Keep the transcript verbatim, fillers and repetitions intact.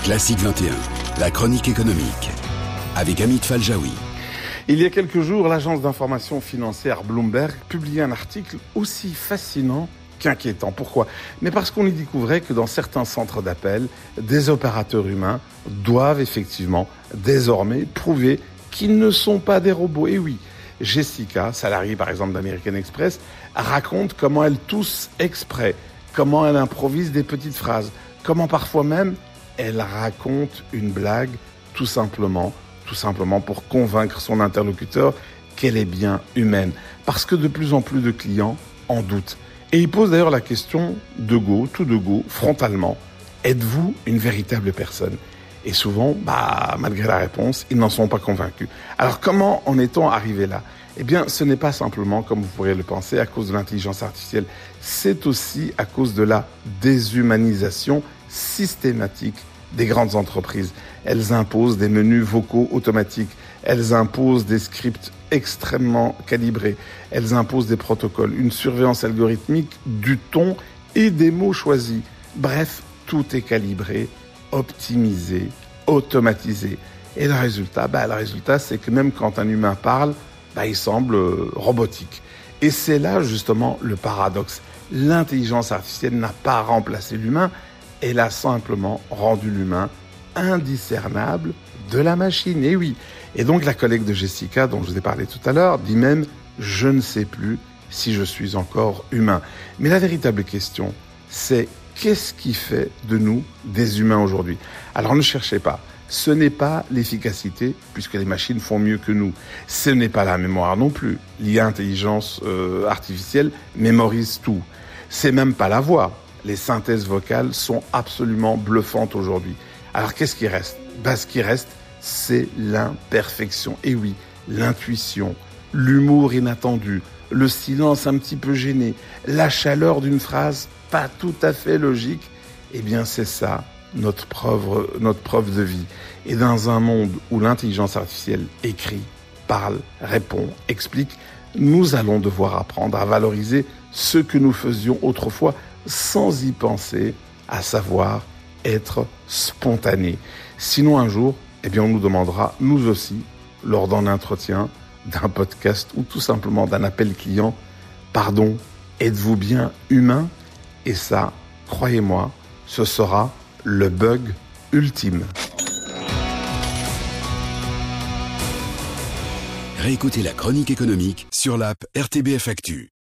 Classique vingt et un, la chronique économique, avec Amit Faljaoui. Il y a quelques jours, l'agence d'information financière Bloomberg publiait un article aussi fascinant qu'inquiétant. Pourquoi ? Mais parce qu'on y découvrait que dans certains centres d'appel, des opérateurs humains doivent effectivement désormais prouver qu'ils ne sont pas des robots. Et oui, Jessica, salariée par exemple d'American Express, raconte comment elle tousse exprès, comment elle improvise des petites phrases, comment parfois même elle raconte une blague tout simplement, tout simplement pour convaincre son interlocuteur qu'elle est bien humaine. Parce que de plus en plus de clients en doutent. Et ils posent d'ailleurs la question de go, tout de go, frontalement. Êtes-vous une véritable personne ? Et souvent, bah, malgré la réponse, ils n'en sont pas convaincus. Alors comment en est-on arrivé là ? Eh bien, ce n'est pas simplement, comme vous pourriez le penser, à cause de l'intelligence artificielle. C'est aussi à cause de la déshumanisation systématique des grandes entreprises. Elles imposent des menus vocaux automatiques. Elles imposent des scripts extrêmement calibrés. Elles imposent des protocoles, une surveillance algorithmique du ton et des mots choisis. Bref, tout est calibré, optimisé, automatisé. Et le résultat, bah, le résultat, c'est que même quand un humain parle, bah, il semble euh, robotique. Et c'est là, justement, le paradoxe. L'intelligence artificielle n'a pas remplacé l'humain, elle a simplement rendu l'humain indiscernable de la machine. Et oui. Et donc, la collègue de Jessica, dont je vous ai parlé tout à l'heure, dit même « Je ne sais plus si je suis encore humain ». Mais la véritable question, c'est qu'est-ce qui fait de nous des humains aujourd'hui ? Alors, ne cherchez pas. Ce n'est pas l'efficacité, puisque les machines font mieux que nous. Ce n'est pas la mémoire non plus. L'I A intelligence euh, artificielle mémorise tout. C'est même pas la voix. Les synthèses vocales sont absolument bluffantes aujourd'hui. Alors qu'est-ce qui reste ? Ben, ce qui reste, c'est l'imperfection. Et oui, l'intuition, l'humour inattendu, le silence un petit peu gêné, la chaleur d'une phrase pas tout à fait logique. Eh bien, c'est ça. Notre preuve, notre preuve de vie. Et dans un monde où l'intelligence artificielle écrit, parle, répond, explique, nous allons devoir apprendre à valoriser ce que nous faisions autrefois sans y penser, à savoir être spontané. Sinon un jour, eh bien on nous demandera, nous aussi, lors d'un entretien, d'un podcast ou tout simplement d'un appel client, pardon, êtes-vous bien humain ? Et ça, croyez-moi, ce sera le bug ultime. Réécoutez la chronique économique sur l'app R T B F Actu.